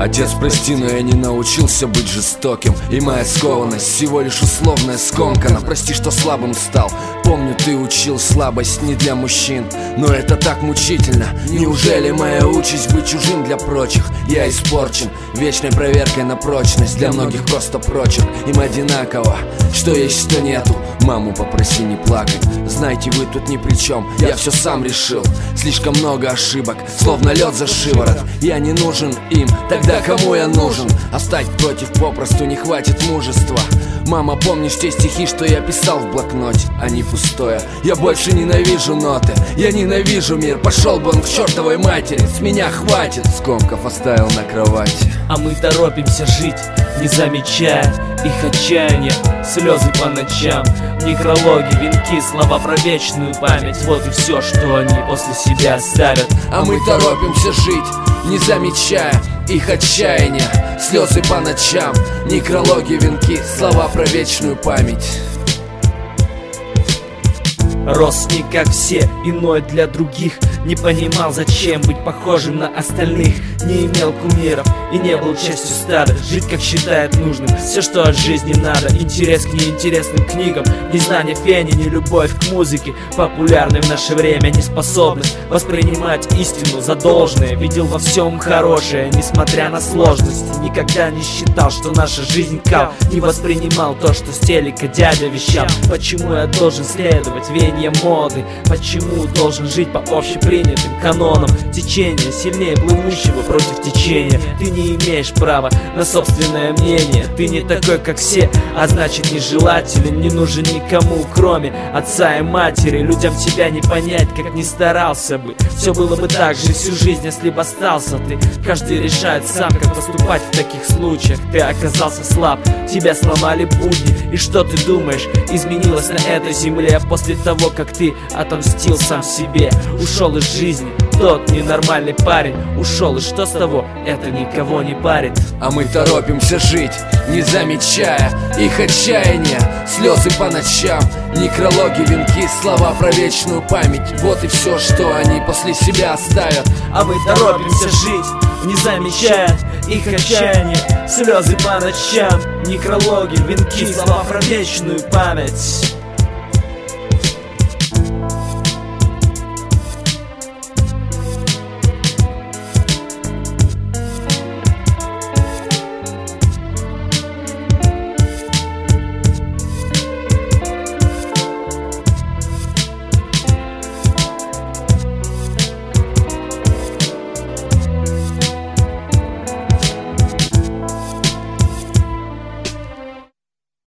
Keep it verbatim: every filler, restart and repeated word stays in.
Отец, прости, но я не научился быть жестоким, и моя скованность всего лишь условная скомкана. Прости, что слабым стал. Помню, ты учил, слабость не для мужчин, но это так мучительно. Неужели моя участь быть чужим для прочих? Я испорчен вечной проверкой на прочность. Для многих просто прочерк, им одинаково, что есть, что нету. Маму попроси не плакать, знайте, вы тут ни при чем. Я все сам решил, слишком много ошибок, словно лед за шиворот. Я не нужен им, тогда кому я нужен? А стать против попросту не хватит мужества. Мама, помнишь те стихи, что я писал в блокноте? Они пустое. Я больше ненавижу ноты, я ненавижу мир. Пошел бы он к чертовой матери, с меня хватит. Скомков оставил на кровати. А мы торопимся жить, не замечая их отчаяния, слезы по ночам, некрологи, венки, слова про вечную память. Вот и все, что они после себя оставят. А мы торопимся жить, не замечая их отчаяния, слезы по ночам, некрологи, венки, слова про вечную память. Рос не как все, иной для других. Не понимал, зачем быть похожим на остальных. Не имел кумиров и не был частью стада. Жить как считает нужным, все, что от жизни надо. Интерес к неинтересным книгам, незнание фени, не любовь к музыке, популярной в наше время неспособность воспринимать истину за должное. Видел во всем хорошее, несмотря на сложности. Никогда не считал, что наша жизнь кал. Не воспринимал то, что с телека дядя вещал. Почему я должен следовать веяниям моды? Почему должен жить по общепринятым канонам? Течение сильнее плывущего против течения. Ты не имеешь права на собственное мнение. Ты не такой, как все, а значит нежелателен. Не нужен никому, кроме отца и матери. Людям тебя не понять, как ни старался бы. Все было бы так же всю жизнь, если бы остался ты. Каждый решает сам, как поступать в таких случаях. Ты оказался слаб, тебя сломали будни. И что ты думаешь, изменилось на этой земле после того, как ты отомстил сам себе? Ушел из жизни тот ненормальный парень. Ушел, и что с того? Это никого не парит. А мы торопимся жить, не замечая их отчаяния, слезы по ночам, некрологи, венки, слова про вечную память. Вот и все, что они после себя оставят. А мы торопимся жить, не замечая их отчаяния, слезы по ночам, некрологи, венки, слова про вечную память.